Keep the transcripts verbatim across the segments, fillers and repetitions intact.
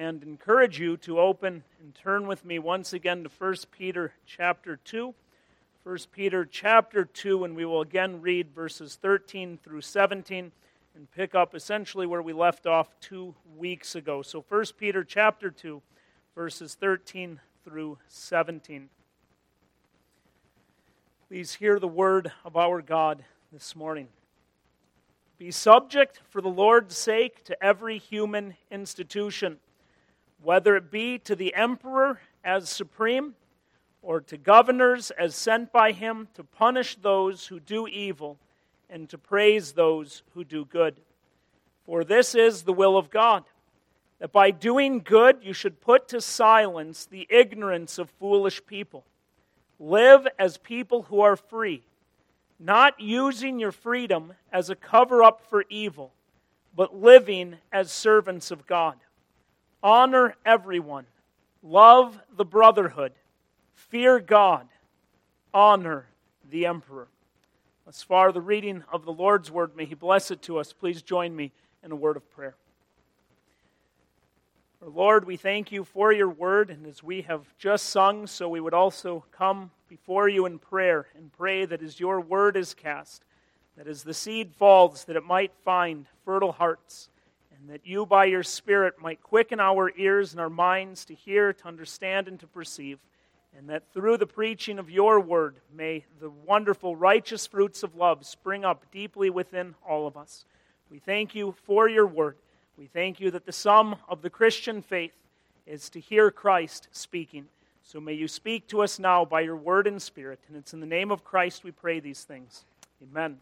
and encourage you to open and turn with me once again to First Peter chapter two. First Peter chapter two, and we will again read verses thirteen through seventeen and pick up essentially where we left off two weeks ago. So First Peter chapter two, verses thirteen through seventeen. Please hear the word of our God this morning. Be subject for the Lord's sake to every human institution, whether it be to the emperor as supreme, or to governors as sent by him to punish those who do evil and to praise those who do good. For this is the will of God, that by doing good you should put to silence the ignorance of foolish people. Live as people who are free, not using your freedom as a cover-up for evil, but living as servants of God. Honor everyone. Love the brotherhood. Fear God. Honor the emperor. Thus far, the reading of the Lord's word. May He bless it to us. Please join me in a word of prayer. Our Lord, we thank you for your word, and as we have just sung, so we would also come before you in prayer and pray that as your word is cast, that as the seed falls, that it might find fertile hearts, and that you by your Spirit might quicken our ears and our minds to hear, to understand, and to perceive, and that through the preaching of your word, may the wonderful righteous fruits of love spring up deeply within all of us. We thank you for your word. We thank you that the sum of the Christian faith is to hear Christ speaking. So may you speak to us now by your word and spirit. And it's in the name of Christ we pray these things. Amen.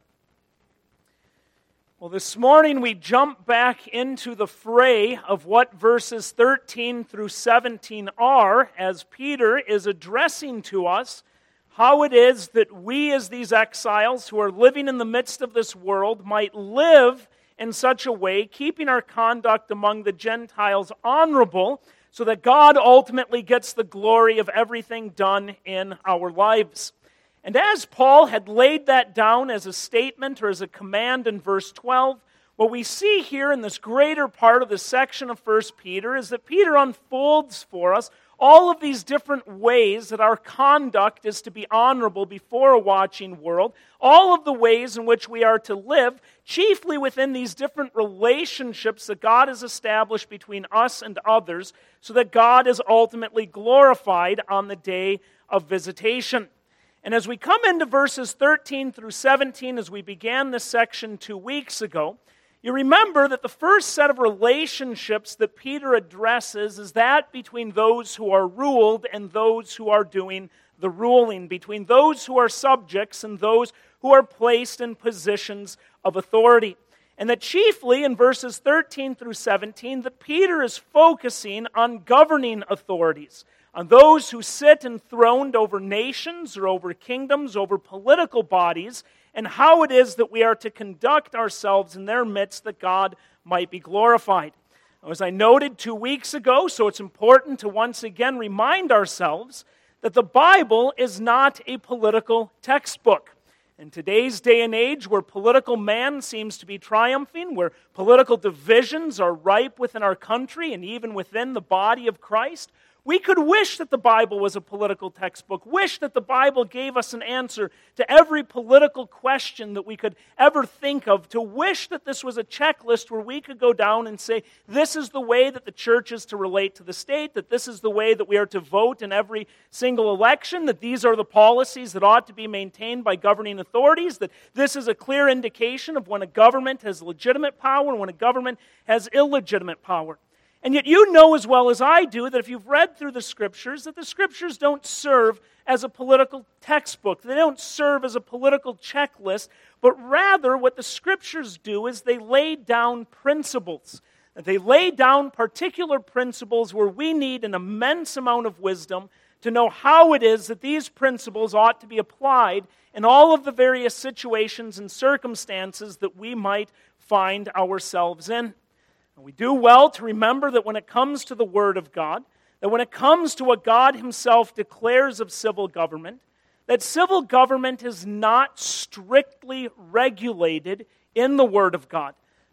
Well, this morning we jump back into the fray of what verses thirteen through seventeen are, as Peter is addressing to us how it is that we as these exiles who are living in the midst of this world might live in such a way, keeping our conduct among the Gentiles honorable, so that God ultimately gets the glory of everything done in our lives. And as Paul had laid that down as a statement or as a command in verse twelve, what we see here in this greater part of the section of First Peter is that Peter unfolds for us all of these different ways that our conduct is to be honorable before a watching world, all of the ways in which we are to live, chiefly within these different relationships that God has established between us and others, so that God is ultimately glorified on the day of visitation. And as we come into verses thirteen through seventeen, as we began this section two weeks ago, you remember that the first set of relationships that Peter addresses is that between those who are ruled and those who are doing the ruling, between those who are subjects and those who are placed in positions of authority. And that chiefly in verses thirteen through seventeen, that Peter is focusing on governing authorities, on those who sit enthroned over nations or over kingdoms, over political bodies, and how it is that we are to conduct ourselves in their midst that God might be glorified. Now, as I noted two weeks ago, so it's important to once again remind ourselves that the Bible is not a political textbook. In today's day and age, where political man seems to be triumphing, where political divisions are ripe within our country and even within the body of Christ, we could wish that the Bible was a political textbook, wish that the Bible gave us an answer to every political question that we could ever think of, to wish that this was a checklist where we could go down and say, this is the way that the church is to relate to the state, that this is the way that we are to vote in every single election, that these are the policies that ought to be maintained by governing authorities, that this is a clear indication of when a government has legitimate power and when a government has illegitimate power. And yet you know as well as I do that if you've read through the Scriptures, that the Scriptures don't serve as a political textbook. They don't serve as a political checklist, but rather what the Scriptures do is they lay down principles. They lay down particular principles where we need an immense amount of wisdom to know how it is that these principles ought to be applied in all of the various situations and circumstances that we might find ourselves in. And we do well to remember that when it comes to the Word of God, that when it comes to what God Himself declares of civil government, that civil government is not strictly regulated in the Word of God.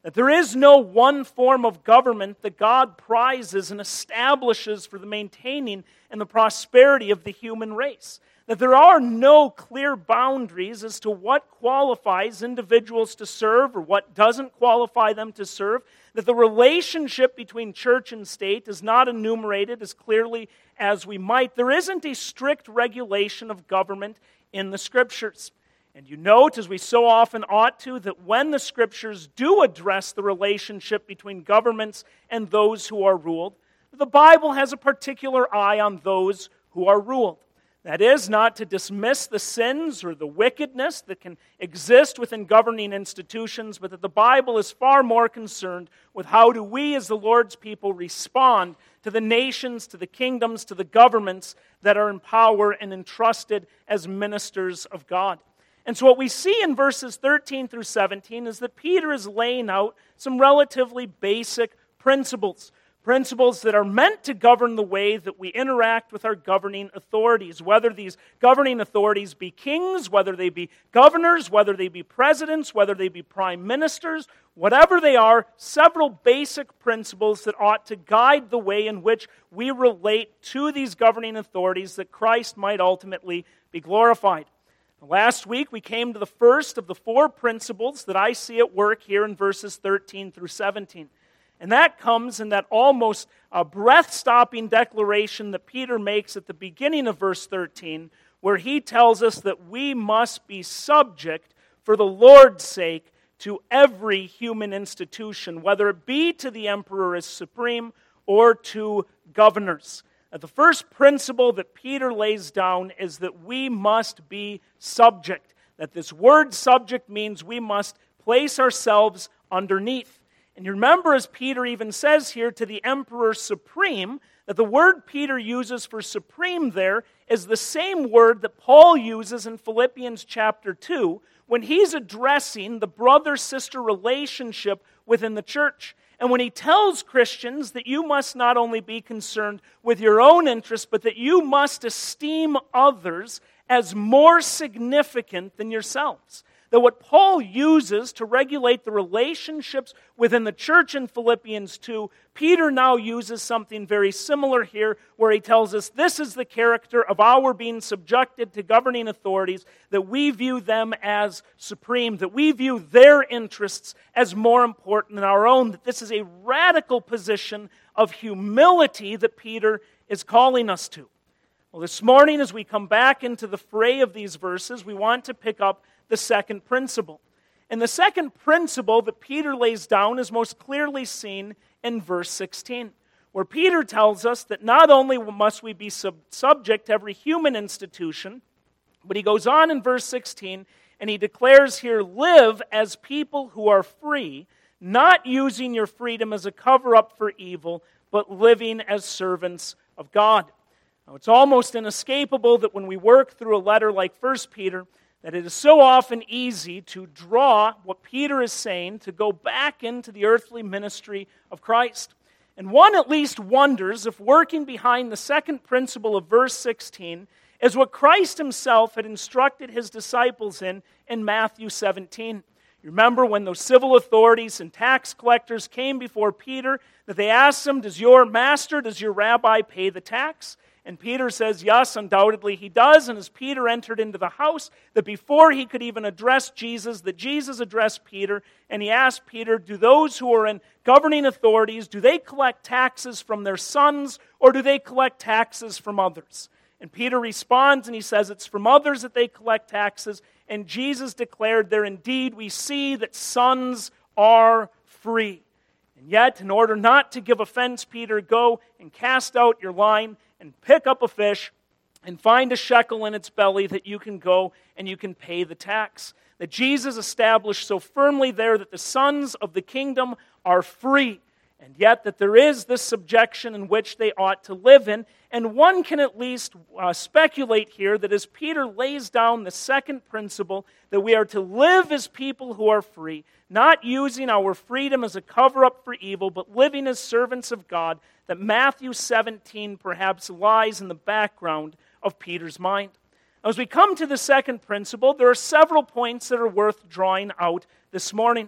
That there is no one form of government that God prizes and establishes for the maintaining and the prosperity of the human race. That there are no clear boundaries as to what qualifies individuals to serve or what doesn't qualify them to serve. That the relationship between church and state is not enumerated as clearly as we might. There isn't a strict regulation of government in the Scriptures. And you note, as we so often ought to, that when the Scriptures do address the relationship between governments and those who are ruled, the Bible has a particular eye on those who are ruled. That is, not to dismiss the sins or the wickedness that can exist within governing institutions, but that the Bible is far more concerned with how do we as the Lord's people respond to the nations, to the kingdoms, to the governments that are in power and entrusted as ministers of God. And so what we see in verses thirteen through seventeen is that Peter is laying out some relatively basic principles. Principles that are meant to govern the way that we interact with our governing authorities, whether these governing authorities be kings, whether they be governors, whether they be presidents, whether they be prime ministers, whatever they are, several basic principles that ought to guide the way in which we relate to these governing authorities that Christ might ultimately be glorified. Last week we came to the first of the four principles that I see at work here in verses thirteen through seventeen. And that comes in that almost uh, breath-stopping declaration that Peter makes at the beginning of verse thirteen, where he tells us that we must be subject for the Lord's sake to every human institution, whether it be to the emperor as supreme or to governors. Uh, the first principle that Peter lays down is that we must be subject. That this word subject means we must place ourselves underneath. And you remember, as Peter even says here, to the emperor supreme, that the word Peter uses for supreme there is the same word that Paul uses in Philippians chapter two when he's addressing the brother-sister relationship within the church. And when he tells Christians that you must not only be concerned with your own interests, but that you must esteem others as more significant than yourselves. That what Paul uses to regulate the relationships within the church in Philippians two, Peter now uses something very similar here, where he tells us this is the character of our being subjected to governing authorities, that we view them as supreme, that we view their interests as more important than our own, that this is a radical position of humility that Peter is calling us to. Well, this morning, as we come back into the fray of these verses, we want to pick up the second principle. And the second principle that Peter lays down is most clearly seen in verse sixteen, where Peter tells us that not only must we be sub- subject to every human institution, but he goes on in verse sixteen and he declares here, live as people who are free, not using your freedom as a cover-up for evil, but living as servants of God. Now, it's almost inescapable that when we work through a letter like First Peter, that it is so often easy to draw what Peter is saying to go back into the earthly ministry of Christ. And one at least wonders if working behind the second principle of verse sixteen is what Christ himself had instructed his disciples in in Matthew seventeen. You remember when those civil authorities and tax collectors came before Peter, that they asked him, does your master, does your rabbi pay the tax? And Peter says, yes, undoubtedly he does. And as Peter entered into the house, that before he could even address Jesus, that Jesus addressed Peter, and he asked Peter, do those who are in governing authorities, do they collect taxes from their sons, or do they collect taxes from others? And Peter responds, and he says, it's from others that they collect taxes. And Jesus declared there, indeed, we see that sons are free. And yet, in order not to give offense, Peter, go and cast out your line, and pick up a fish and find a shekel in its belly that you can go and you can pay the tax. That Jesus established so firmly there that the sons of the kingdom are free, and yet that there is this subjection in which they ought to live in. And one can at least uh, speculate here that as Peter lays down the second principle, that we are to live as people who are free, not using our freedom as a cover-up for evil, but living as servants of God, that Matthew seventeen perhaps lies in the background of Peter's mind. As we come to the second principle, there are several points that are worth drawing out this morning.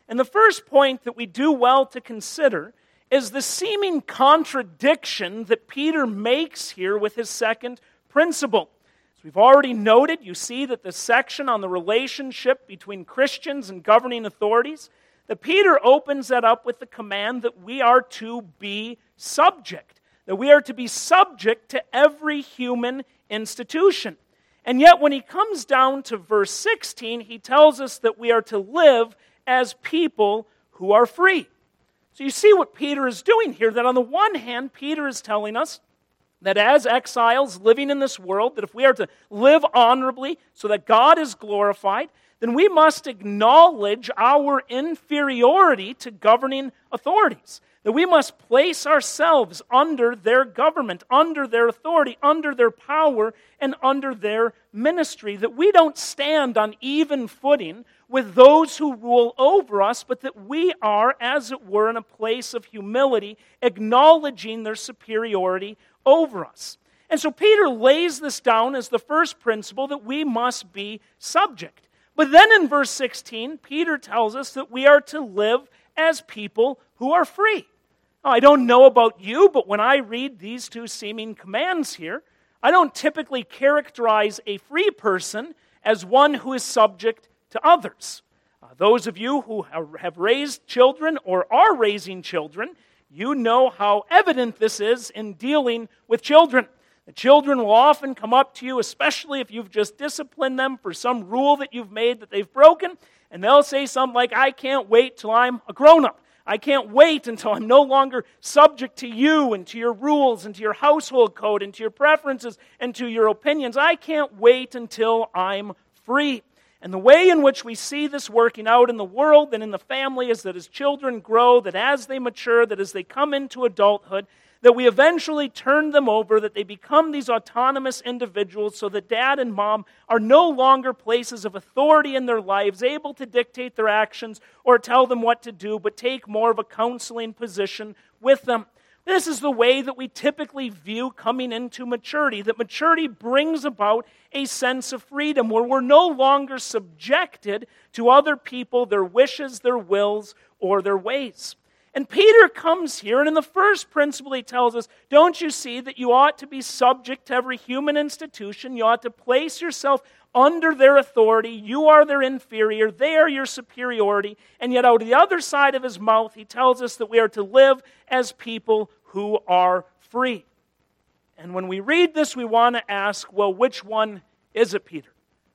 And the first point that we do well to consider is the seeming contradiction that Peter makes here with his second principle. As we've already noted, you see that the section on the relationship between Christians and governing authorities, that Peter opens that up with the command that we are to be subject, that we are to be subject to every human institution. And yet when he comes down to verse sixteen, he tells us that we are to live as people who are free. So you see what Peter is doing here, that on the one hand, Peter is telling us that as exiles living in this world, that if we are to live honorably so that God is glorified, then we must acknowledge our inferiority to governing authorities. That we must place ourselves under their government, under their authority, under their power, and under their ministry. That we don't stand on even footing with those who rule over us, but that we are, as it were, in a place of humility, acknowledging their superiority over us. And so Peter lays this down as the first principle, that we must be subject. But then in verse sixteen, Peter tells us that we are to live as people who are free. Now, I don't know about you, but when I read these two seeming commands here, I don't typically characterize a free person as one who is subject to others. Uh, those of you who have raised children or are raising children, you know how evident this is in dealing with children. The children will often come up to you, especially if you've just disciplined them for some rule that you've made that they've broken, and they'll say something like, I can't wait till I'm a grown-up. I can't wait until I'm no longer subject to you and to your rules and to your household code and to your preferences and to your opinions. I can't wait until I'm free. And the way in which we see this working out in the world and in the family is that as children grow, that as they mature, that as they come into adulthood, that we eventually turn them over, that they become these autonomous individuals so that dad and mom are no longer places of authority in their lives, able to dictate their actions or tell them what to do, but take more of a counseling position with them. This is the way that we typically view coming into maturity, that maturity brings about a sense of freedom where we're no longer subjected to other people, their wishes, their wills, or their ways. And Peter comes here, and in the first principle he tells us, don't you see that you ought to be subject to every human institution? You ought to place yourself under their authority. You are their inferior. They are your superiority. And yet out of the other side of his mouth, he tells us that we are to live as people who are free. And when we read this, we want to ask, well, which one is it, Peter?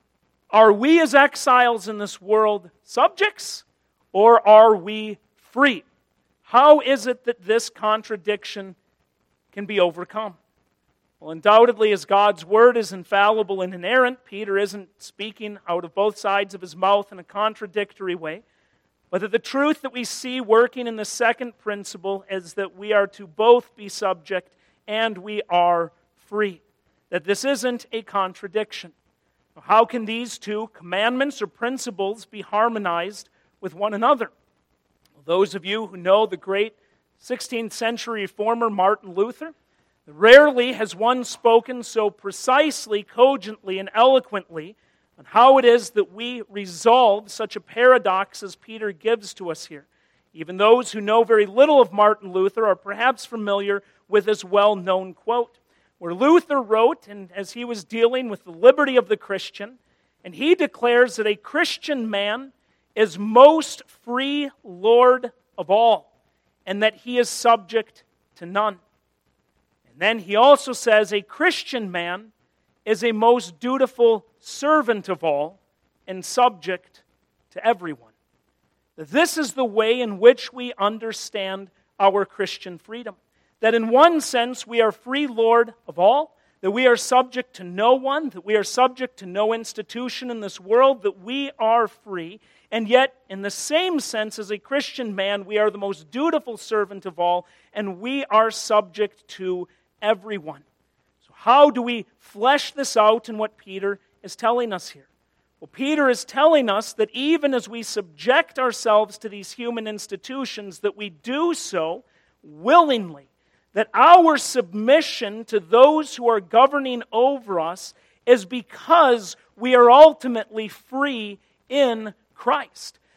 Are we as exiles in this world subjects, or are we free? How is it that this contradiction can be overcome? Well, undoubtedly, as God's word is infallible and inerrant, Peter isn't speaking out of both sides of his mouth in a contradictory way, but that the truth that we see working in the second principle is that we are to both be subject and we are free. That this isn't a contradiction. How can these two commandments or principles be harmonized with one another? Those of you who know the great sixteenth century reformer Martin Luther, rarely has one spoken so precisely, cogently, and eloquently on how it is that we resolve such a paradox as Peter gives to us here. Even those who know very little of Martin Luther are perhaps familiar with this well-known quote, where Luther wrote, and as he was dealing with the liberty of the Christian, and he declares that a Christian man is most free Lord of all, and that he is subject to none. And then he also says a Christian man is a most dutiful servant of all and subject to everyone. This is the way in which we understand our Christian freedom. That in one sense we are free Lord of all, that we are subject to no one, that we are subject to no institution in this world, that we are free. And yet, in the same sense as a Christian man, we are the most dutiful servant of all, and we are subject to everyone. So how do we flesh this out in what Peter is telling us here? Well, Peter is telling us that even as we subject ourselves to these human institutions, that we do so willingly, that our submission to those who are governing over us is because we are ultimately free in Christ.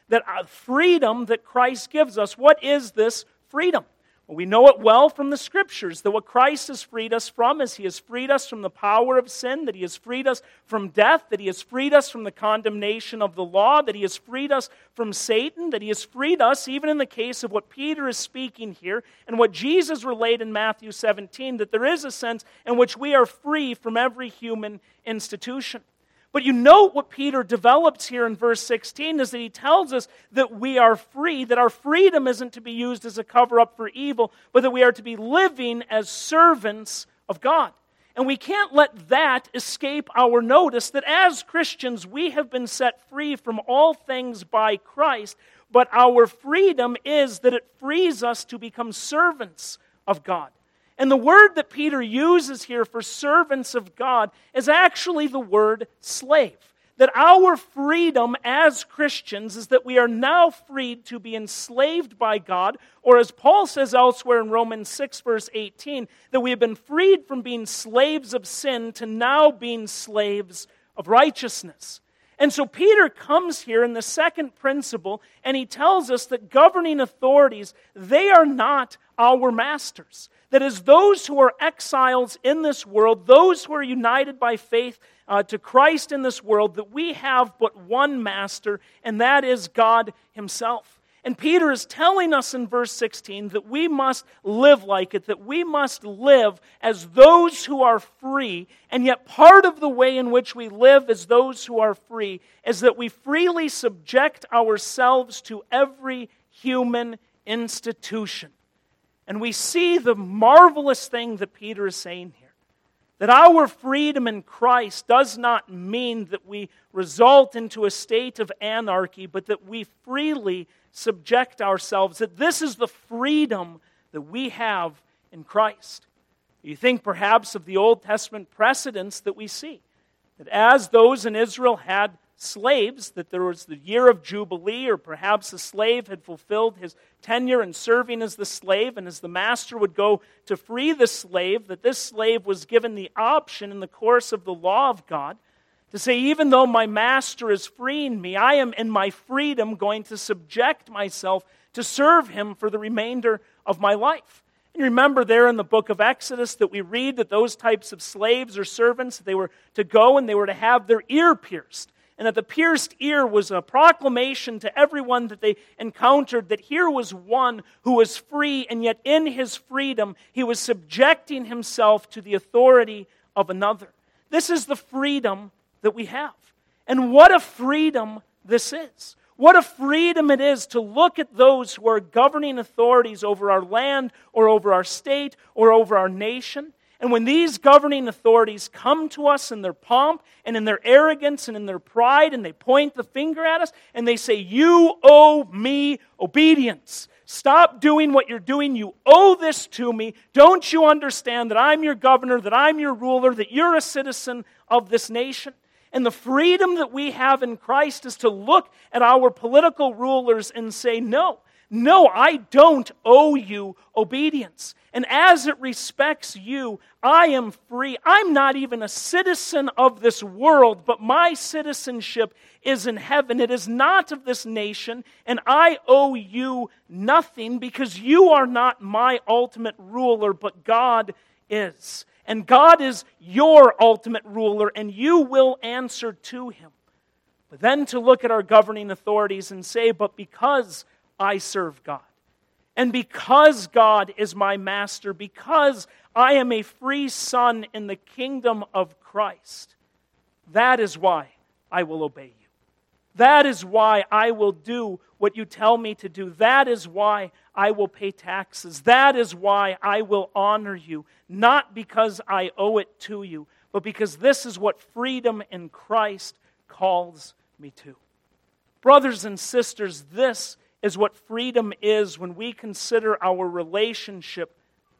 that uh, freedom that Christ gives us. What is this freedom? Well, we know it well from the Scriptures, that what Christ has freed us from is He has freed us from the power of sin, that He has freed us from death, that He has freed us from the condemnation of the law, that He has freed us from Satan, that He has freed us, even in the case of what Peter is speaking here, and what Jesus relayed in Matthew seventeen, that there is a sense in which we are free from every human institution. But you note what Peter develops here in verse sixteen is that he tells us that we are free, that our freedom isn't to be used as a cover-up for evil, but that we are to be living as servants of God. And we can't let that escape our notice that as Christians we have been set free from all things by Christ, but our freedom is that it frees us to become servants of God. And the word that Peter uses here for servants of God is actually the word slave. That our freedom as Christians is that we are now freed to be enslaved by God, or as Paul says elsewhere in Romans six verse eighteen, that we have been freed from being slaves of sin to now being slaves of righteousness. And so Peter comes here in the second principle, and he tells us that governing authorities, they are not our masters. That is, those who are exiles in this world, those who are united by faith uh, to Christ in this world, that we have but one master, and that is God Himself. And Peter is telling us in verse sixteen that we must live like it, that we must live as those who are free, and yet part of the way in which we live as those who are free is that we freely subject ourselves to every human institution. And we see the marvelous thing that Peter is saying here. That our freedom in Christ does not mean that we result into a state of anarchy, but that we freely subject ourselves. That this is the freedom that we have in Christ. You think perhaps of the Old Testament precedents that we see. That as those in Israel had slaves, that there was the year of Jubilee, or perhaps the slave had fulfilled his tenure in serving as the slave, and as the master would go to free the slave, that this slave was given the option in the course of the law of God to say, even though my master is freeing me, I am in my freedom going to subject myself to serve him for the remainder of my life. And remember there in the book of Exodus that we read that those types of slaves or servants, they were to go and they were to have their ear pierced. And that the pierced ear was a proclamation to everyone that they encountered that here was one who was free, and yet in his freedom he was subjecting himself to the authority of another. This is the freedom that we have. And what a freedom this is. What a freedom it is to look at those who are governing authorities over our land or over our state or over our nation. And when these governing authorities come to us in their pomp and in their arrogance and in their pride, and they point the finger at us and they say, you owe me obedience. Stop doing what you're doing. You owe this to me. Don't you understand that I'm your governor, that I'm your ruler, that you're a citizen of this nation? And the freedom that we have in Christ is to look at our political rulers and say, no, no, I don't owe you obedience. And as it respects you, I am free. I'm not even a citizen of this world, but my citizenship is in heaven. It is not of this nation, and I owe you nothing because you are not my ultimate ruler, but God is. And God is your ultimate ruler, and you will answer to Him. But then to look at our governing authorities and say, but because I serve God, and because God is my master, because I am a free son in the kingdom of Christ, that is why I will obey you. That is why I will do what you tell me to do. That is why I will pay taxes. That is why I will honor you. Not because I owe it to you, but because this is what freedom in Christ calls me to. Brothers and sisters, this is what freedom is when we consider our relationship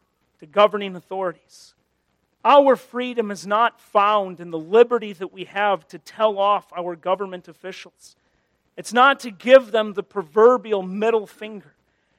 to governing authorities. Our freedom is not found in the liberty that we have to tell off our government officials. It's not to give them the proverbial middle finger.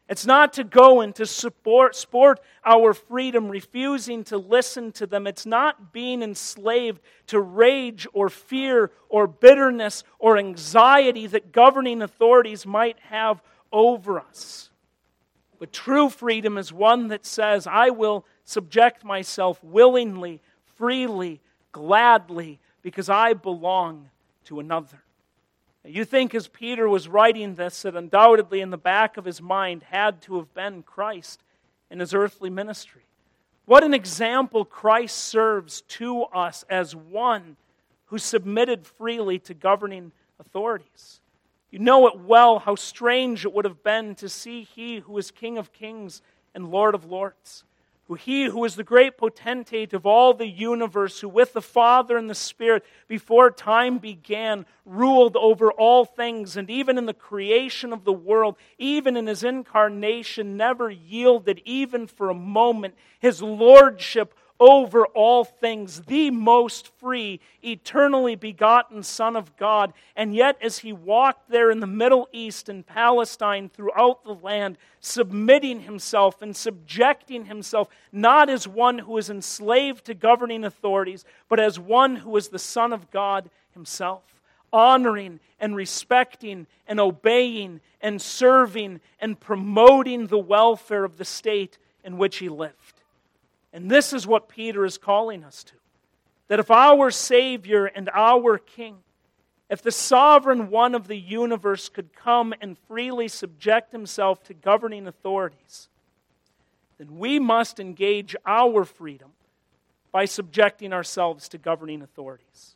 It's not to go and to support, sport our freedom, refusing to listen to them. It's not being enslaved to rage or fear or bitterness or anxiety that governing authorities might have over us. But true freedom is one that says, I will subject myself willingly, freely, gladly, because I belong to another. You think as Peter was writing this that undoubtedly in the back of his mind had to have been Christ in his earthly ministry. What an example Christ serves to us as one who submitted freely to governing authorities. You know it well how strange it would have been to see he who is King of Kings and Lord of Lords, who he who is the great potentate of all the universe, who with the Father and the Spirit before time began, ruled over all things, and even in the creation of the world, even in his incarnation, never yielded even for a moment his lordship over all things, the most free, eternally begotten Son of God. And yet as he walked there in the Middle East and Palestine throughout the land, submitting himself and subjecting himself, not as one who is enslaved to governing authorities, but as one who is the Son of God himself, honoring and respecting and obeying and serving and promoting the welfare of the state in which he lived. And this is what Peter is calling us to. That if our Savior and our King, if the sovereign one of the universe could come and freely subject himself to governing authorities, then we must engage our freedom by subjecting ourselves to governing authorities.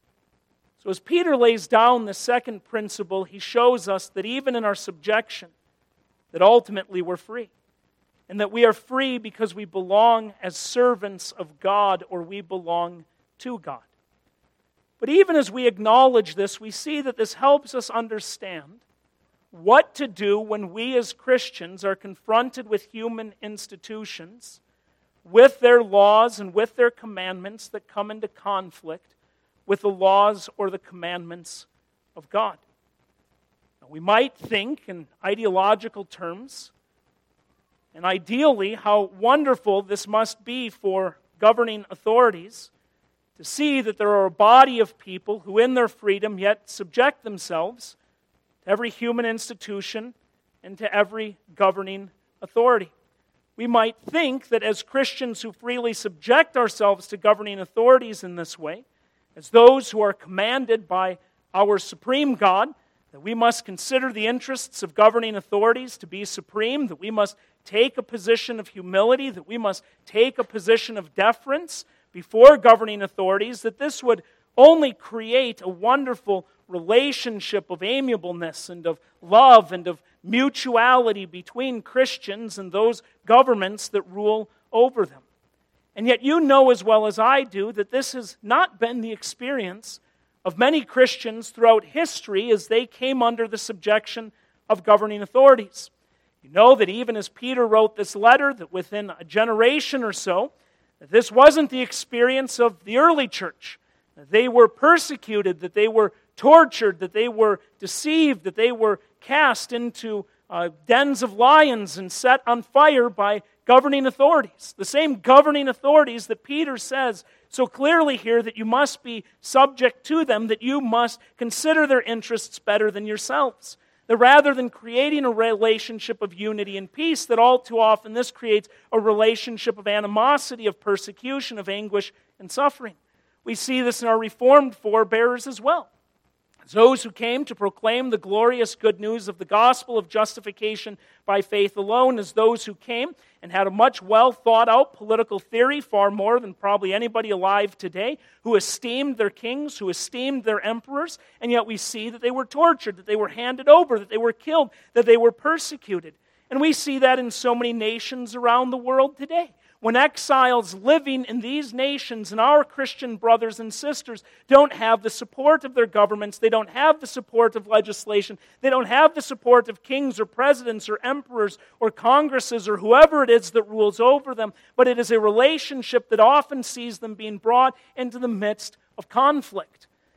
So as Peter lays down the second principle, he shows us that even in our subjection, that ultimately we're free. And that we are free because we belong as servants of God, or we belong to God. But even as we acknowledge this, we see that this helps us understand what to do when we as Christians are confronted with human institutions, with their laws and with their commandments that come into conflict with the laws or the commandments of God. Now, we might think in ideological terms, and ideally, how wonderful this must be for governing authorities to see that there are a body of people who in their freedom yet subject themselves to every human institution and to every governing authority. We might think that as Christians who freely subject ourselves to governing authorities in this way, as those who are commanded by our supreme God, that we must consider the interests of governing authorities to be supreme, that we must take a position of humility, that we must take a position of deference before governing authorities, that this would only create a wonderful relationship of amiableness and of love and of mutuality between Christians and those governments that rule over them. And yet you know as well as I do that this has not been the experience of many Christians throughout history as they came under the subjection of governing authorities. You know that even as Peter wrote this letter, that within a generation or so, that this wasn't the experience of the early church. That they were persecuted, that they were tortured, that they were deceived, that they were cast into uh, dens of lions and set on fire by governing authorities. The same governing authorities that Peter says so clearly here that you must be subject to them, that you must consider their interests better than yourselves. That rather than creating a relationship of unity and peace, that all too often this creates a relationship of animosity, of persecution, of anguish and suffering. We see this in our Reformed forebears as well. As those who came to proclaim the glorious good news of the gospel of justification by faith alone, as those who came and had a much well thought out political theory, far more than probably anybody alive today, who esteemed their kings, who esteemed their emperors, and yet we see that they were tortured, that they were handed over, that they were killed, that they were persecuted. And we see that in so many nations around the world today. When exiles living in these nations and our Christian brothers and sisters don't have the support of their governments, they don't have the support of legislation, they don't have the support of kings or presidents or emperors or congresses or whoever it is that rules over them, but it is a relationship that often sees them being brought into the midst of conflict.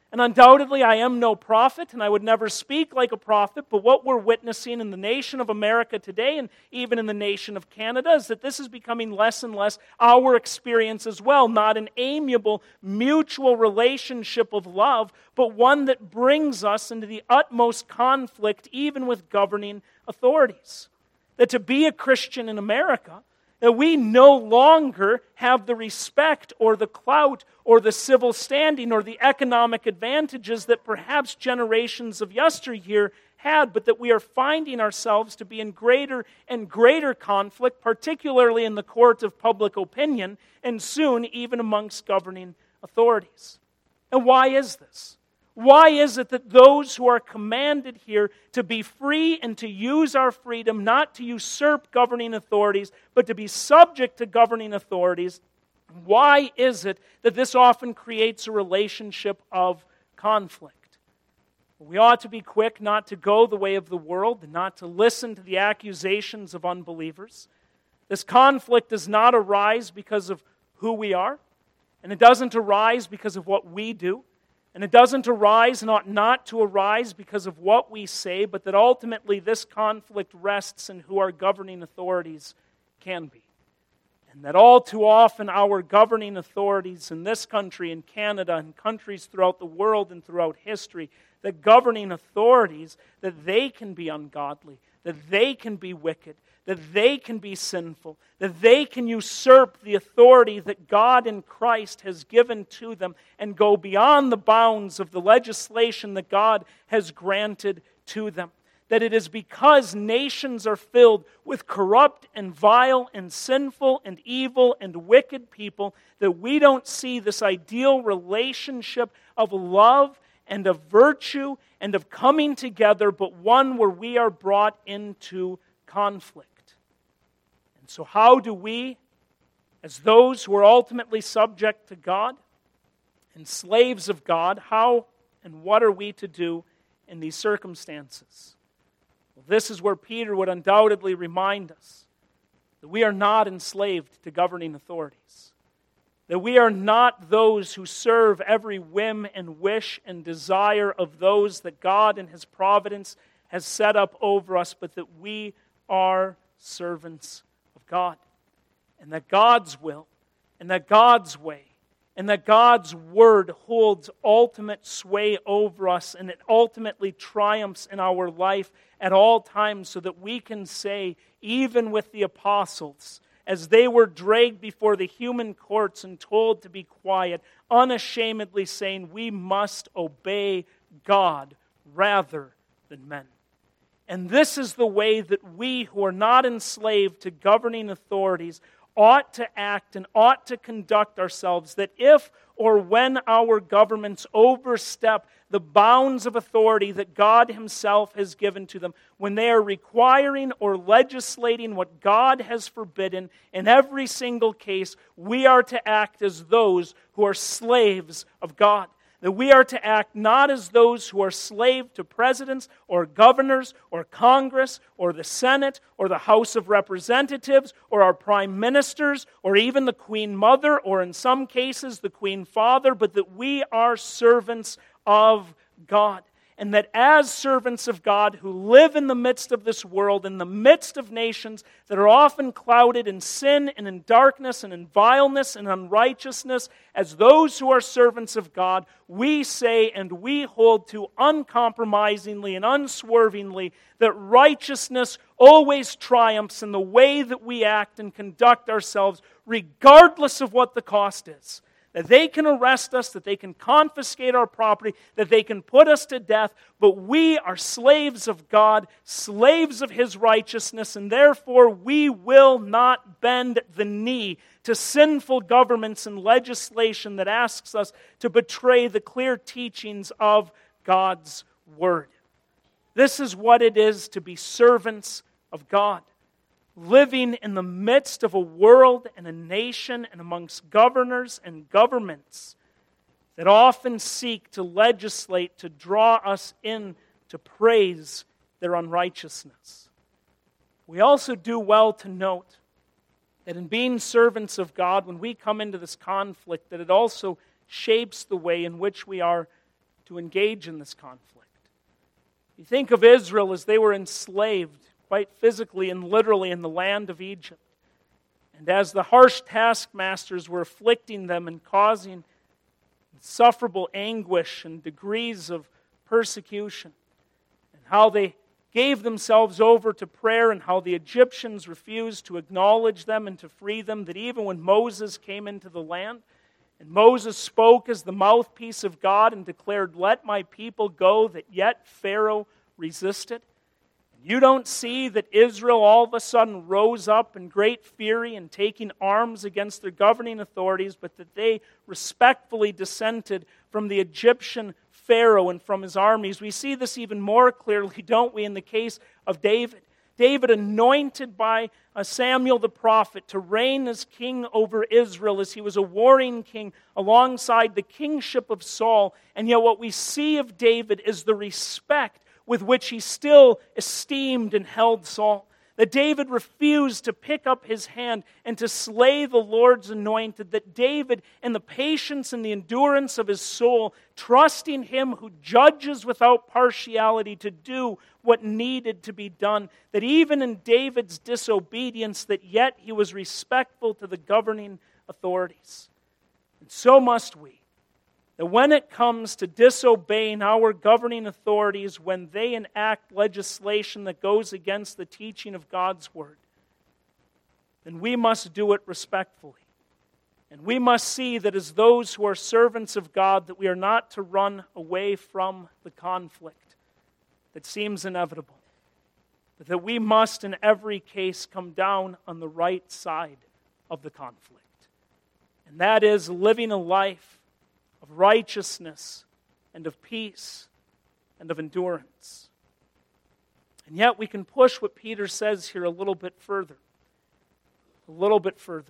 And undoubtedly, I am no prophet, and I would never speak like a prophet, but what we're witnessing in the nation of America today, and even in the nation of Canada, is that this is becoming less and less our experience as well. Not an amiable, mutual relationship of love, but one that brings us into the utmost conflict, even with governing authorities. That to be a Christian in America, that we no longer have the respect or the clout or the civil standing or the economic advantages that perhaps generations of yesteryear had, but that we are finding ourselves to be in greater and greater conflict, particularly in the court of public opinion, and soon even amongst governing authorities. And why is this? Why is it that those who are commanded here to be free and to use our freedom, not to usurp governing authorities, but to be subject to governing authorities, why is it that this often creates a relationship of conflict? We ought to be quick not to go the way of the world and not to listen to the accusations of unbelievers. This conflict does not arise because of who we are, and it doesn't arise because of what we do. And it doesn't arise and ought not to arise because of what we say, but that ultimately this conflict rests in who our governing authorities can be. And that all too often our governing authorities in this country, in Canada, and countries throughout the world and throughout history, that governing authorities, that they can be ungodly, that they can be wicked, that they can be sinful, that they can usurp the authority that God in Christ has given to them and go beyond the bounds of the legislation that God has granted to them. That it is because nations are filled with corrupt and vile and sinful and evil and wicked people that we don't see this ideal relationship of love and of virtue and of coming together, but one where we are brought into conflict. And so how do we, as those who are ultimately subject to God and slaves of God, how and what are we to do in these circumstances? Well, this is where Peter would undoubtedly remind us that we are not enslaved to governing authorities. That we are not those who serve every whim and wish and desire of those that God in His providence has set up over us, but that we are servants of God. And that God's will, and that God's way, and that God's word holds ultimate sway over us, and it ultimately triumphs in our life at all times, so that we can say, even with the apostles, as they were dragged before the human courts and told to be quiet, unashamedly saying, we must obey God rather than men. And this is the way that we who are not enslaved to governing authorities ought to act and ought to conduct ourselves, that if or when our governments overstep the bounds of authority that God Himself has given to them, when they are requiring or legislating what God has forbidden, in every single case, we are to act as those who are slaves of God. That we are to act not as those who are slave to presidents or governors or Congress or the Senate or the House of Representatives or our prime ministers or even the Queen Mother or in some cases the Queen Father, but that we are servants of God. And that as servants of God who live in the midst of this world, in the midst of nations that are often clouded in sin and in darkness and in vileness and unrighteousness, as those who are servants of God, we say and we hold to uncompromisingly and unswervingly that righteousness always triumphs in the way that we act and conduct ourselves, regardless of what the cost is. That they can arrest us, that they can confiscate our property, that they can put us to death, but we are slaves of God, slaves of His righteousness, and therefore we will not bend the knee to sinful governments and legislation that asks us to betray the clear teachings of God's Word. This is what it is to be servants of God. Living in the midst of a world and a nation and amongst governors and governments that often seek to legislate to draw us in to praise their unrighteousness. We also do well to note that in being servants of God, when we come into this conflict, that it also shapes the way in which we are to engage in this conflict. You think of Israel as they were enslaved, quite physically and literally, in the land of Egypt. And as the harsh taskmasters were afflicting them and causing insufferable anguish and degrees of persecution, and how they gave themselves over to prayer, and how the Egyptians refused to acknowledge them and to free them, that even when Moses came into the land, and Moses spoke as the mouthpiece of God and declared, "Let my people go," that yet Pharaoh resisted. You don't see that Israel all of a sudden rose up in great fury and taking arms against their governing authorities, but that they respectfully dissented from the Egyptian Pharaoh and from his armies. We see this even more clearly, don't we, in the case of David. David, anointed by Samuel the prophet to reign as king over Israel, as he was a warring king alongside the kingship of Saul. And yet what we see of David is the respect with which he still esteemed and held Saul. That David refused to pick up his hand and to slay the Lord's anointed. That David, in the patience and the endurance of his soul, trusting him who judges without partiality to do what needed to be done. That even in David's disobedience, that yet he was respectful to the governing authorities. And so must we. That when it comes to disobeying our governing authorities, when they enact legislation that goes against the teaching of God's Word, then we must do it respectfully. And we must see that as those who are servants of God, that we are not to run away from the conflict that seems inevitable, but that we must in every case come down on the right side of the conflict. And that is living a life of righteousness and of peace and of endurance. And yet we can push what Peter says here a little bit further. A little bit further.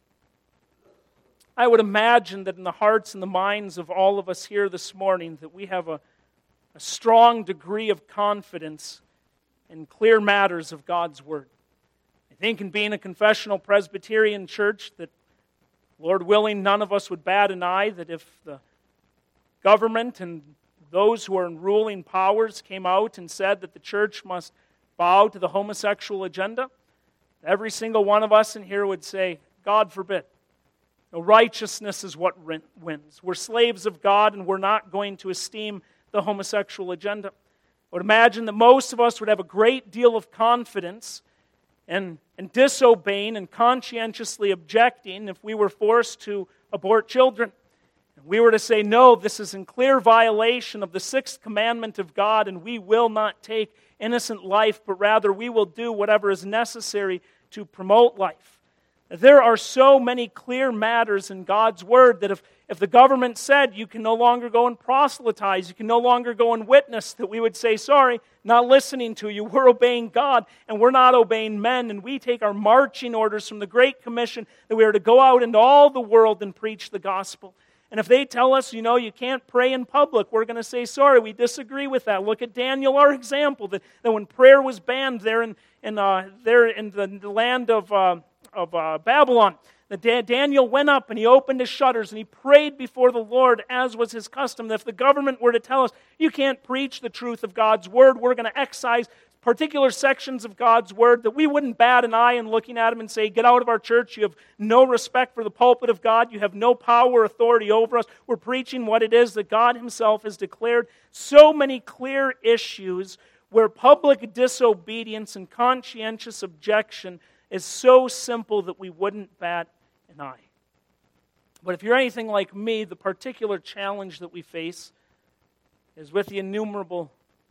I would imagine that in the hearts and the minds of all of us here this morning, that we have a, a strong degree of confidence in clear matters of God's Word. I think in being a confessional Presbyterian church that, Lord willing, none of us would bat an eye that if the government and those who are in ruling powers came out and said that the church must bow to the homosexual agenda, every single one of us in here would say, God forbid. No, righteousness is what wins. We're slaves of God and we're not going to esteem the homosexual agenda. I would imagine that most of us would have a great deal of confidence and, and disobeying and conscientiously objecting if we were forced to abort children. And we were to say, no, this is in clear violation of the sixth commandment of God, and we will not take innocent life, but rather we will do whatever is necessary to promote life. There are so many clear matters in God's Word that if, if the government said you can no longer go and proselytize, you can no longer go and witness, that we would say, sorry, not listening to you. We're obeying God and we're not obeying men. And we take our marching orders from the Great Commission that we are to go out into all the world and preach the gospel. And if they tell us, you know, you can't pray in public, we're going to say, sorry, we disagree with that. Look at Daniel, our example, that, that when prayer was banned there in, in, uh, there in the, the land of... Uh, of uh, Babylon, that Daniel went up and he opened his shutters and he prayed before the Lord as was his custom. That if the government were to tell us, you can't preach the truth of God's Word, we're going to excise particular sections of God's Word, that we wouldn't bat an eye in looking at him and say, get out of our church, you have no respect for the pulpit of God, you have no power or authority over us, we're preaching what it is that God Himself has declared. So many clear issues where public disobedience and conscientious objection is so simple that we wouldn't bat an eye. But if you're anything like me, the particular challenge that we face is with the innumerable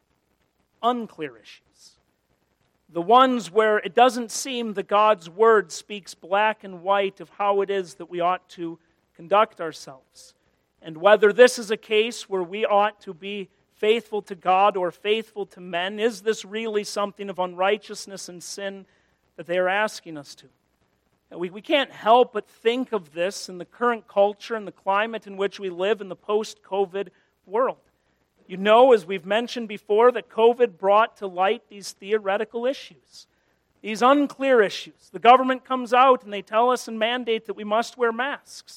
unclear issues. The ones where it doesn't seem that God's Word speaks black and white of how it is that we ought to conduct ourselves. And whether this is a case where we ought to be faithful to God or faithful to men, is this really something of unrighteousness and sin that they are asking us to? We, we can't help but think of this in the current culture and the climate in which we live in the post-COVID world. You know, as we've mentioned before, that COVID brought to light these theoretical issues, these unclear issues. The government comes out and they tell us and mandate that we must wear masks.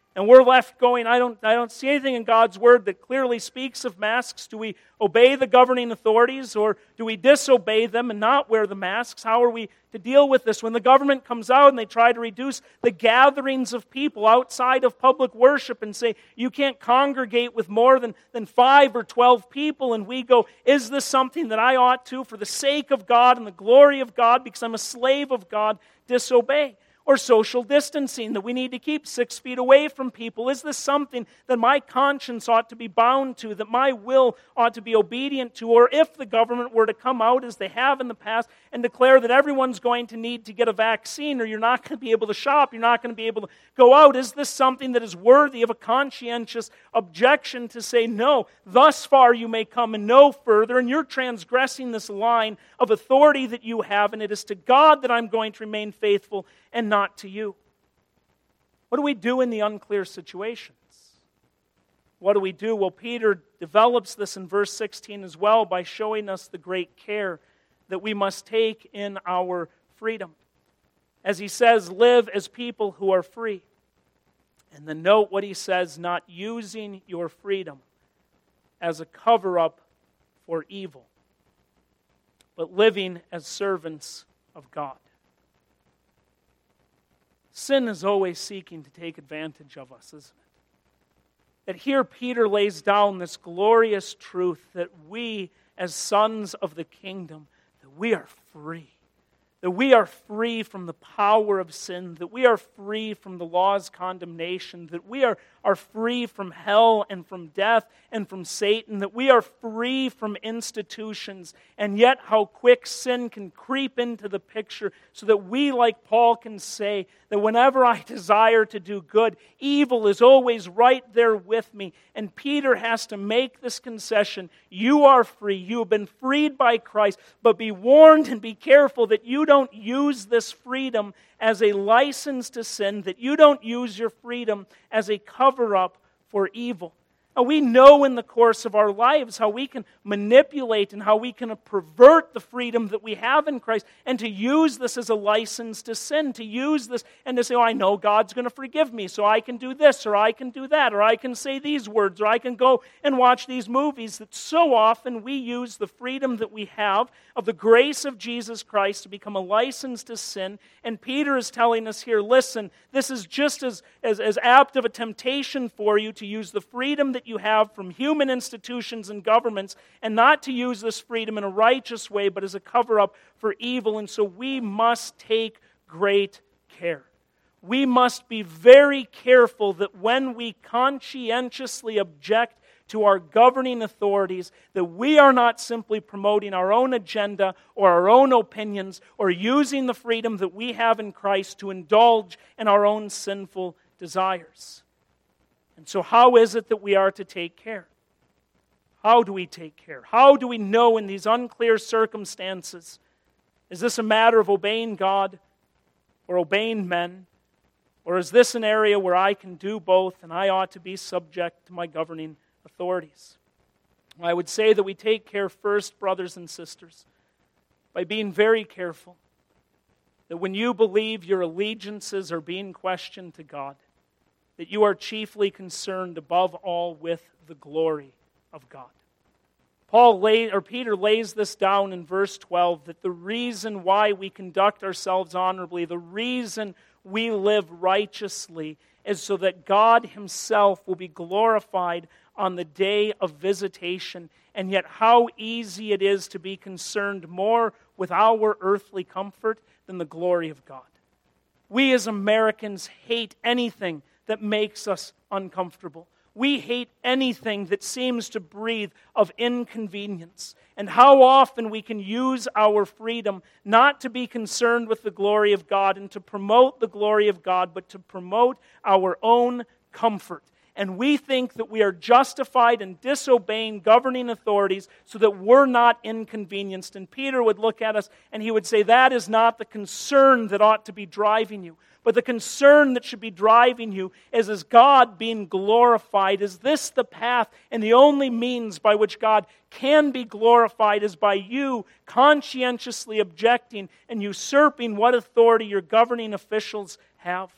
And we're left going, I don't, I don't see anything in God's Word that clearly speaks of masks. Do we obey the governing authorities, or do we disobey them and not wear the masks? How are we to deal with this? When the government comes out and they try to reduce the gatherings of people outside of public worship and say, you can't congregate with more than, than five or twelve people, and we go, is this something that I ought to, for the sake of God and the glory of God, because I'm a slave of God, disobey? Or social distancing, that we need to keep six feet away from people. Is this something that my conscience ought to be bound to, that my will ought to be obedient to? Or if the government were to come out, as they have in the past, and declare that everyone's going to need to get a vaccine, or you're not going to be able to shop, you're not going to be able to go out, is this something that is worthy of a conscientious objection to say, no, thus far you may come and no further, and you're transgressing this line of authority that you have, and it is to God that I'm going to remain faithful and not to you? What do we do in the unclear situations? What do we do? Well, Peter develops this in verse sixteen as well by showing us the great care that we must take in our freedom. As he says, live as people who are free. And then note what he says, not using your freedom as a cover-up for evil, but living as servants of God. Sin is always seeking to take advantage of us, isn't it? That here Peter lays down this glorious truth that we, as sons of the kingdom, that we are free. That we are free from the power of sin, that we are free from the law's condemnation, that we are, are free from hell and from death and from Satan, that we are free from institutions, and yet how quick sin can creep into the picture so that we, like Paul, can say that whenever I desire to do good, evil is always right there with me. And Peter has to make this concession. You are free. You have been freed by Christ, but be warned and be careful that you don't use this freedom as a license to sin, that you don't use your freedom as a cover-up for evil. Now, we know in the course of our lives how we can manipulate and how we can pervert the freedom that we have in Christ, and to use this as a license to sin, to use this and to say, oh, I know God's going to forgive me, so I can do this, or I can do that, or I can say these words, or I can go and watch these movies. That so often we use the freedom that we have of the grace of Jesus Christ to become a license to sin. And Peter is telling us here, listen, this is just as, as, as apt of a temptation for you to use the freedom that you have from human institutions and governments, and not to use this freedom in a righteous way, but as a cover-up for evil. And so we must take great care. We must be very careful that when we conscientiously object to our governing authorities, that we are not simply promoting our own agenda or our own opinions, or using the freedom that we have in Christ to indulge in our own sinful desires. And so how is it that we are to take care? How do we take care? How do we know in these unclear circumstances? Is this a matter of obeying God or obeying men? Or is this an area where I can do both and I ought to be subject to my governing authorities? Well, I would say that we take care first, brothers and sisters, by being very careful that when you believe your allegiances are being questioned to God, that you are chiefly concerned above all with the glory of God. Paul lay, or Peter lays this down in verse twelve, that the reason why we conduct ourselves honorably, the reason we live righteously, is so that God Himself will be glorified on the day of visitation. And yet how easy it is to be concerned more with our earthly comfort than the glory of God. We as Americans hate anything that makes us uncomfortable. We hate anything that seems to breathe of inconvenience. And how often we can use our freedom not to be concerned with the glory of God and to promote the glory of God, but to promote our own comfort. And we think that we are justified in disobeying governing authorities so that we're not inconvenienced. And Peter would look at us and he would say, that is not the concern that ought to be driving you. But the concern that should be driving you is, is God being glorified? Is this the path and the only means by which God can be glorified, is by you conscientiously objecting and usurping what authority your governing officials have?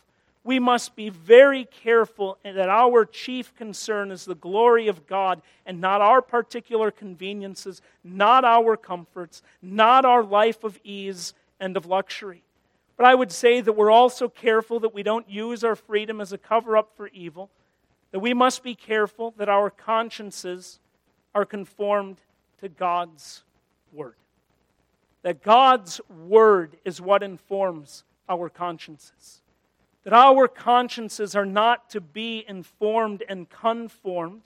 we must be very careful that our chief concern is the glory of God and not our particular conveniences, not our comforts, not our life of ease and of luxury. But I would say that we're also careful that we don't use our freedom as a cover-up for evil, that we must be careful that our consciences are conformed to God's Word. That God's Word is what informs our consciences. That our consciences are not to be informed and conformed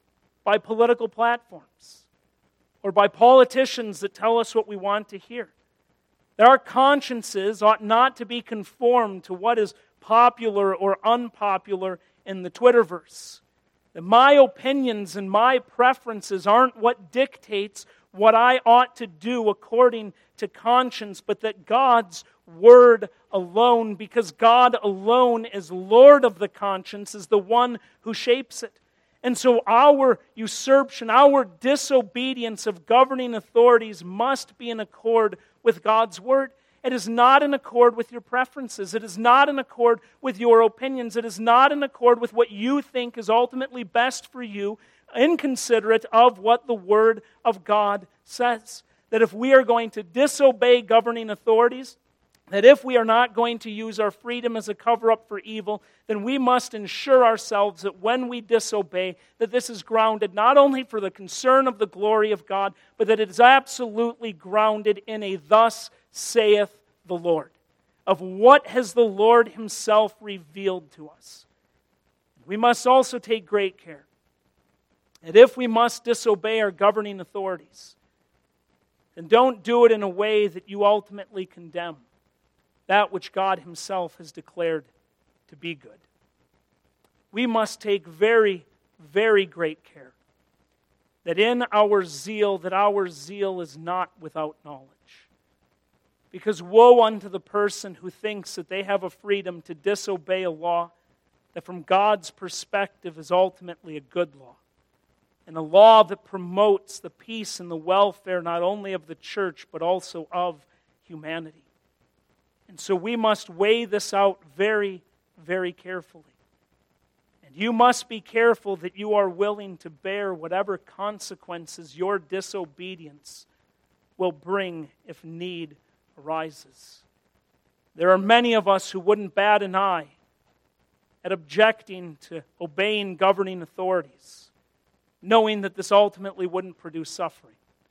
by political platforms or by politicians that tell us what we want to hear. That our consciences ought not to be conformed to what is popular or unpopular in the Twitterverse. That my opinions and my preferences aren't what dictates what I ought to do according to conscience, but that God's Word alone, because God alone is Lord of the conscience, is the one who shapes it. And so our usurpation, our disobedience of governing authorities must be in accord with God's Word. It is not in accord with your preferences. It is not in accord with your opinions. It is not in accord with what you think is ultimately best for you, inconsiderate of what the Word of God says. That if we are going to disobey governing authorities, that if we are not going to use our freedom as a cover-up for evil, then we must ensure ourselves that when we disobey, that this is grounded not only for the concern of the glory of God, but that it is absolutely grounded in a thus saith the Lord, of what has the Lord Himself revealed to us. We must also take great care that if we must disobey our governing authorities, then don't do it in a way that you ultimately condemn that which God Himself has declared to be good. We must take very, very great care that in our zeal, that our zeal is not without knowledge. Because woe unto the person who thinks that they have a freedom to disobey a law that from God's perspective is ultimately a good law. And a law that promotes the peace and the welfare not only of the church, but also of humanity. And so we must weigh this out very, very carefully. And you must be careful that you are willing to bear whatever consequences your disobedience will bring if need arises. There are many of us who wouldn't bat an eye at objecting to obeying governing authorities, knowing that this ultimately wouldn't produce suffering.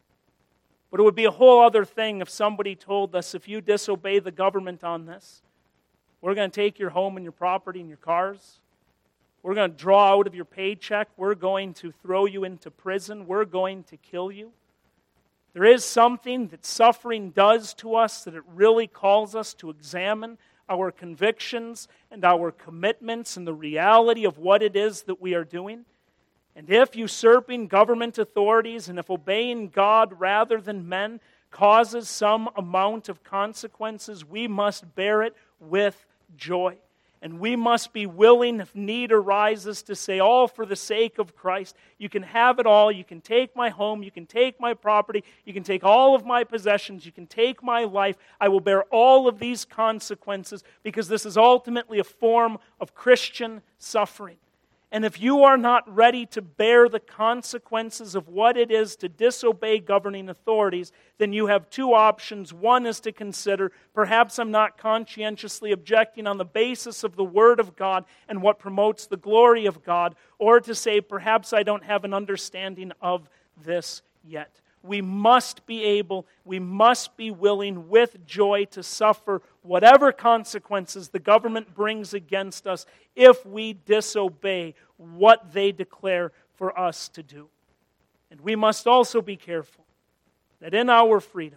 But it would be a whole other thing if somebody told us, if you disobey the government on this, we're going to take your home and your property and your cars. We're going to draw out of your paycheck. We're going to throw you into prison. We're going to kill you. There is something that suffering does to us that it really calls us to examine our convictions and our commitments and the reality of what it is that we are doing. And if usurping government authorities and if obeying God rather than men causes some amount of consequences, we must bear it with joy. And we must be willing, if need arises, to say, all for the sake of Christ. You can have it all. You can take my home. You can take my property. You can take all of my possessions. You can take my life. I will bear all of these consequences because this is ultimately a form of Christian suffering. And if you are not ready to bear the consequences of what it is to disobey governing authorities, then you have two options. One is to consider, perhaps I'm not conscientiously objecting on the basis of the Word of God and what promotes the glory of God, or to say, perhaps I don't have an understanding of this yet. We must be able, we must be willing with joy to suffer whatever consequences the government brings against us if we disobey what they declare for us to do. And we must also be careful that in our freedom,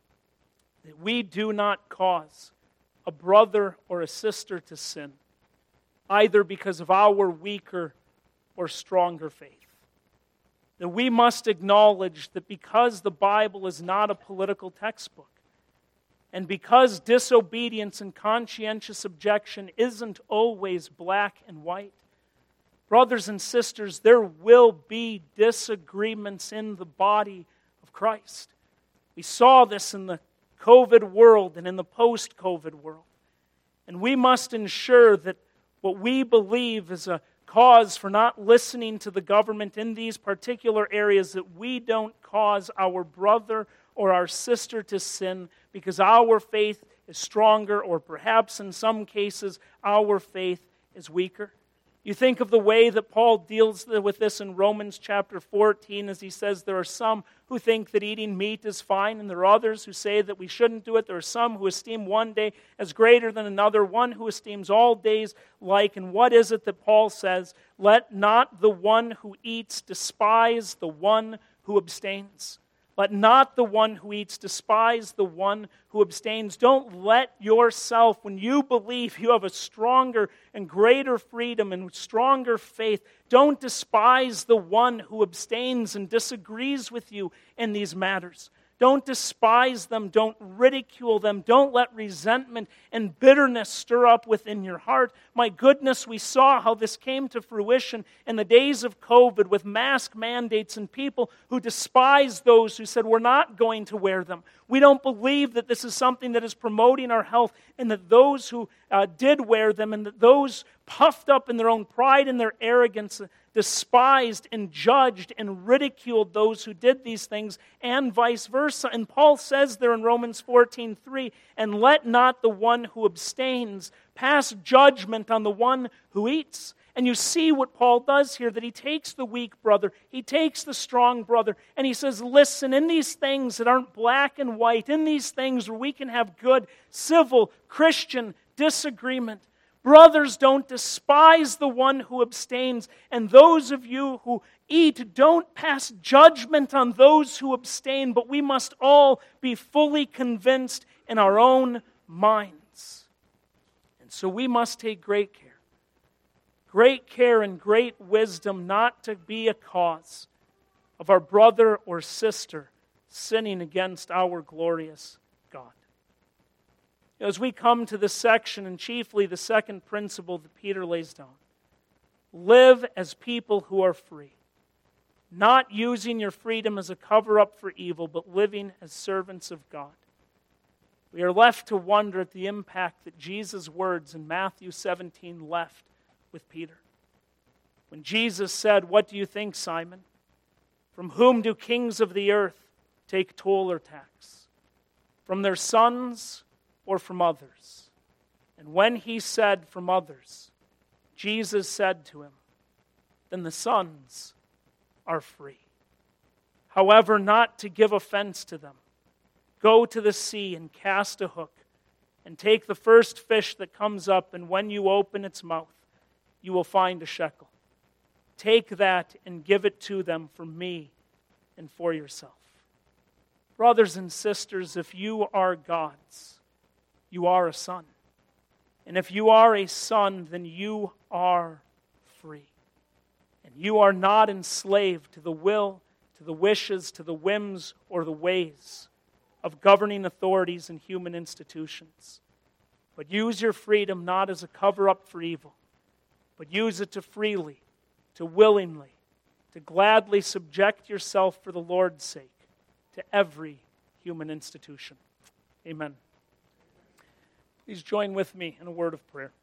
that we do not cause a brother or a sister to sin, either because of our weaker or stronger faith. That we must acknowledge that because the Bible is not a political textbook, and because disobedience and conscientious objection isn't always black and white, brothers and sisters, there will be disagreements in the body of Christ. We saw this in the COVID world and in the post-COVID world. And we must ensure that what we believe is a cause for not listening to the government in these particular areas, that we don't cause our brother or our sister to sin because our faith is stronger, or perhaps in some cases our faith is weaker. You think of the way that Paul deals with this in Romans chapter fourteen, as he says there are some who think that eating meat is fine, and there are others who say that we shouldn't do it. There are some who esteem one day as greater than another, one who esteems all days like. And what is it that Paul says? Let not the one who eats despise the one who abstains. Let not the one who eats despise the one who abstains. Don't let yourself, when you believe you have a stronger and greater freedom and stronger faith, don't despise the one who abstains and disagrees with you in these matters. Don't despise them. Don't ridicule them. Don't let resentment and bitterness stir up within your heart. My goodness, we saw how this came to fruition in the days of COVID with mask mandates and people who despised those who said, we're not going to wear them. We don't believe that this is something that is promoting our health, and that those who uh, did wear them and that those puffed up in their own pride and their arrogance despised and judged and ridiculed those who did these things, and vice versa. And Paul says there in Romans fourteen three, and let not the one who abstains pass judgment on the one who eats. And you see what Paul does here, that he takes the weak brother, he takes the strong brother, and he says, listen, in these things that aren't black and white, in these things where we can have good, civil, Christian disagreement, brothers, don't despise the one who abstains. And those of you who eat, don't pass judgment on those who abstain, but we must all be fully convinced in our own minds. And so we must take great care. Great care and great wisdom not to be a cause of our brother or sister sinning against our glorious God. As we come to this section, and chiefly the second principle that Peter lays down, live as people who are free, not using your freedom as a cover-up for evil, but living as servants of God. We are left to wonder at the impact that Jesus' words in Matthew seventeen left with Peter. When Jesus said, what do you think, Simon? From whom do kings of the earth take toll or tax? From their sons or from others? And when he said from others, Jesus said to him, then the sons are free. However, not to give offense to them, go to the sea and cast a hook, and take the first fish that comes up, and when you open its mouth, you will find a shekel. Take that and give it to them for me and for yourself. Brothers and sisters, if you are God's, you are a son. And if you are a son, then you are free. And you are not enslaved to the will, to the wishes, to the whims, or the ways of governing authorities and human institutions. But use your freedom not as a cover-up for evil, but use it to freely, to willingly, to gladly subject yourself for the Lord's sake to every human institution. Amen. Please join with me in a word of prayer.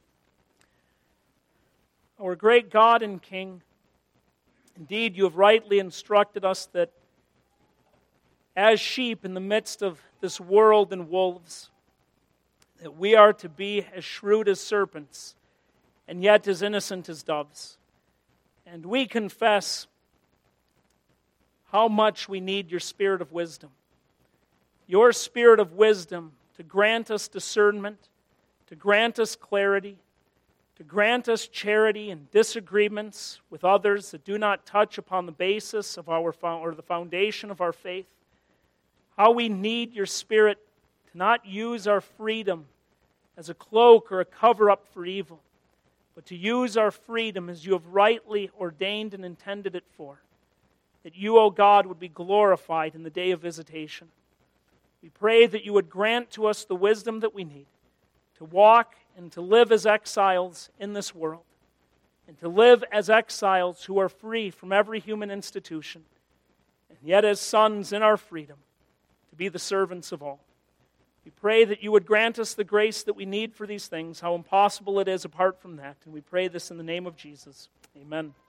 Our great God and King, indeed you have rightly instructed us that as sheep in the midst of this world and wolves, that we are to be as shrewd as serpents and yet as innocent as doves. And we confess how much we need your spirit of wisdom. Your spirit of wisdom to grant us discernment, to grant us clarity, to grant us charity and disagreements with others that do not touch upon the basis of our or the foundation of our faith. How we need your spirit to not use our freedom as a cloak or a cover-up for evil, but to use our freedom as you have rightly ordained and intended it for, that you, O God, would be glorified in the day of visitation. We pray that you would grant to us the wisdom that we need to walk and to live as exiles in this world, and to live as exiles who are free from every human institution, and yet as sons in our freedom, to be the servants of all. We pray that you would grant us the grace that we need for these things, how impossible it is apart from that. And we pray this in the name of Jesus. Amen.